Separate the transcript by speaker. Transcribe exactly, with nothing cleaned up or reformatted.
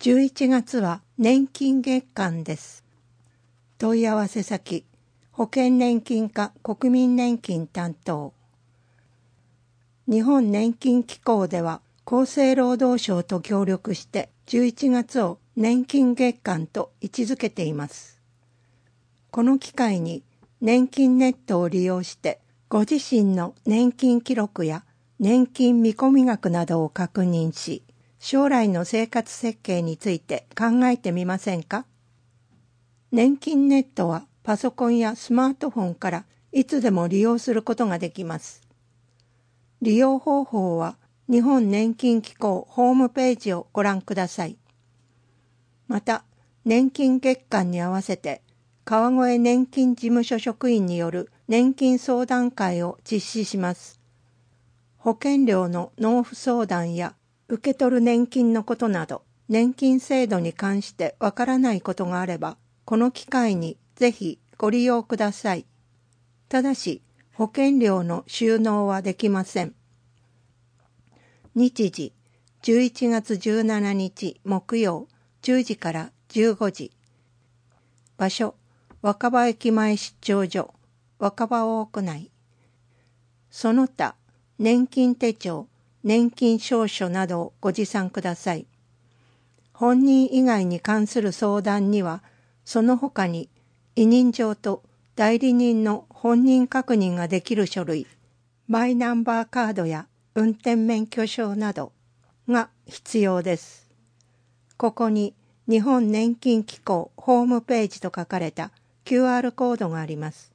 Speaker 1: じゅういちがつは年金月間です。問い合わせ先、保険年金課国民年金担当。日本年金機構では厚生労働省と協力してじゅういちがつを年金月間と位置づけています。この機会に年金ネットを利用してご自身の年金記録や年金見込み額などを確認し、将来の生活設計について考えてみませんか？年金ネットはパソコンやスマートフォンからいつでも利用することができます。利用方法は日本年金機構ホームページをご覧ください。また、年金月間に合わせて川越年金事務所職員による年金相談会を実施します。保険料の納付相談や受け取る年金のことなど、年金制度に関してわからないことがあれば、この機会にぜひご利用ください。ただし、保険料の収納はできません。日時、じゅういちがつじゅうしちにち木曜じゅうじからじゅうごじ。場所、若葉駅前出張所、若葉大区内。その他、年金手帳、年金証書などをご持参ください。本人以外に関する相談には、その他に委任状と代理人の本人確認ができる書類、マイナンバーカードや運転免許証などが必要です。ここに日本年金機構ホームページと書かれた キューアール コードがあります。